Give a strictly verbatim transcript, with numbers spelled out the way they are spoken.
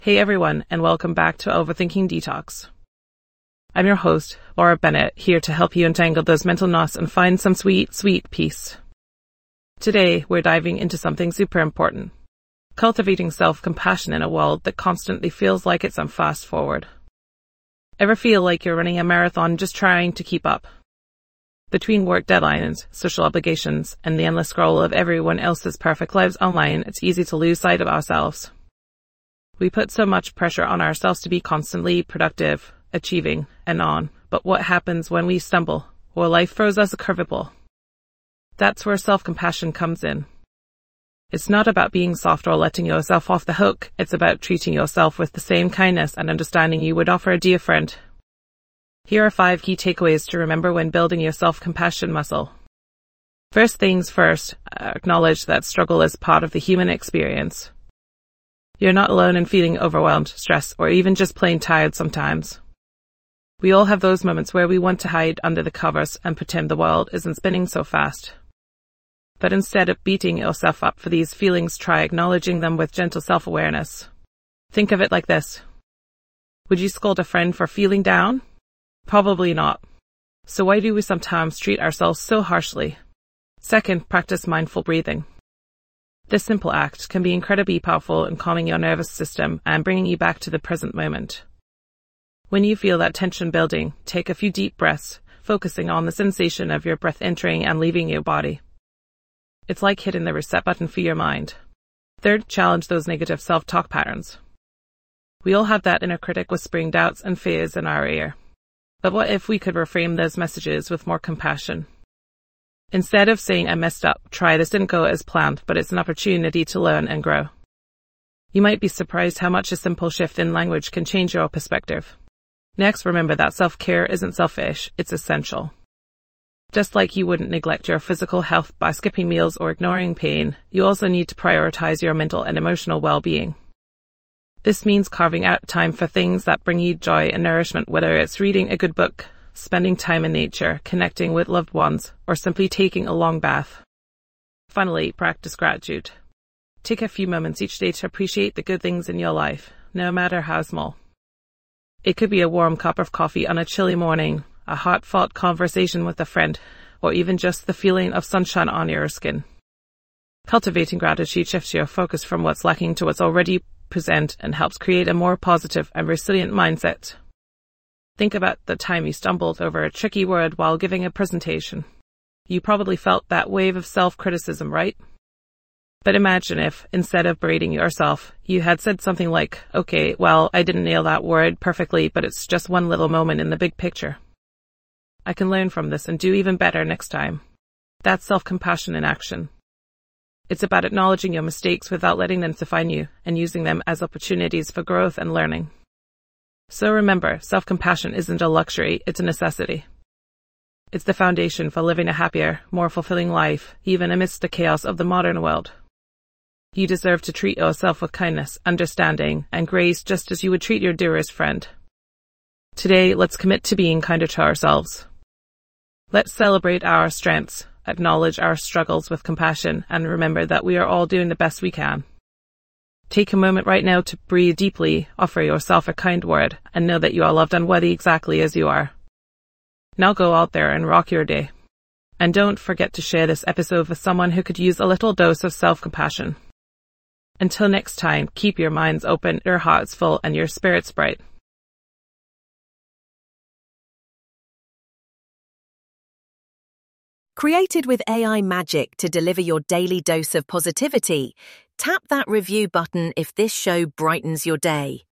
Hey everyone, and welcome back to Overthinking Detox. I'm your host, Laura Bennett, here to help you untangle those mental knots and find some sweet, sweet peace. Today, we're diving into something super important. Cultivating self-compassion in a world that constantly feels like it's on fast forward. Ever feel like you're running a marathon just trying to keep up? Between work deadlines, social obligations, and the endless scroll of everyone else's perfect lives online, it's easy to lose sight of ourselves. We put so much pressure on ourselves to be constantly productive, achieving, and on. But what happens when we stumble, or life throws us a curveball? That's where self-compassion comes in. It's not about being soft or letting yourself off the hook. It's about treating yourself with the same kindness and understanding you would offer a dear friend. Here are five key takeaways to remember when building your self-compassion muscle. First things first, acknowledge that struggle is part of the human experience. You're not alone in feeling overwhelmed, stressed, or even just plain tired sometimes. We all have those moments where we want to hide under the covers and pretend the world isn't spinning so fast. But instead of beating yourself up for these feelings, try acknowledging them with gentle self-awareness. Think of it like this. Would you scold a friend for feeling down? Probably not. So why do we sometimes treat ourselves so harshly? Second, practice mindful breathing. This simple act can be incredibly powerful in calming your nervous system and bringing you back to the present moment. When you feel that tension building, take a few deep breaths, focusing on the sensation of your breath entering and leaving your body. It's like hitting the reset button for your mind. Third, challenge those negative self-talk patterns. We all have that inner critic whispering doubts and fears in our ear. But what if we could reframe those messages with more compassion? Instead of saying I messed up, try this didn't go as planned, but it's an opportunity to learn and grow. You might be surprised how much a simple shift in language can change your perspective. Next, remember that self-care isn't selfish, it's essential. Just like you wouldn't neglect your physical health by skipping meals or ignoring pain, you also need to prioritize your mental and emotional well-being. This means carving out time for things that bring you joy and nourishment, whether it's reading a good book, spending time in nature, connecting with loved ones, or simply taking a long bath. Finally, practice gratitude. Take a few moments each day to appreciate the good things in your life, no matter how small. It could be a warm cup of coffee on a chilly morning, a heartfelt conversation with a friend, or even just the feeling of sunshine on your skin. Cultivating gratitude shifts your focus from what's lacking to what's already present and helps create a more positive and resilient mindset. Think about the time you stumbled over a tricky word while giving a presentation. You probably felt that wave of self-criticism, right? But imagine if, instead of berating yourself, you had said something like, okay, well, I didn't nail that word perfectly, but it's just one little moment in the big picture. I can learn from this and do even better next time. That's self-compassion in action. It's about acknowledging your mistakes without letting them define you and using them as opportunities for growth and learning. So remember, self-compassion isn't a luxury, it's a necessity. It's the foundation for living a happier, more fulfilling life, even amidst the chaos of the modern world. You deserve to treat yourself with kindness, understanding, and grace just as you would treat your dearest friend. Today, let's commit to being kinder to ourselves. Let's celebrate our strengths, acknowledge our struggles with compassion, and remember that we are all doing the best we can. Take a moment right now to breathe deeply, offer yourself a kind word, and know that you are loved and worthy exactly as you are. Now go out there and rock your day. And don't forget to share this episode with someone who could use a little dose of self-compassion. Until next time, keep your minds open, your hearts full, and your spirits bright. Created with A I magic to deliver your daily dose of positivity, tap that review button if this show brightens your day.